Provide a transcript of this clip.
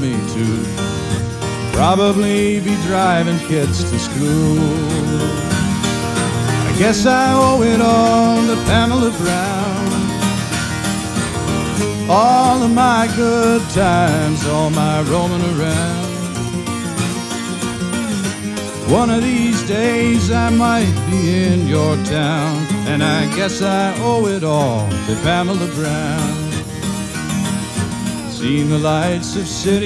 me to probably be driving kids to school. I guess I owe it all to Pamela Brown. All of my good times, all my roaming around. One of these days I might be in your town, and I guess I owe it all to Pamela Brown. Seen the lights of city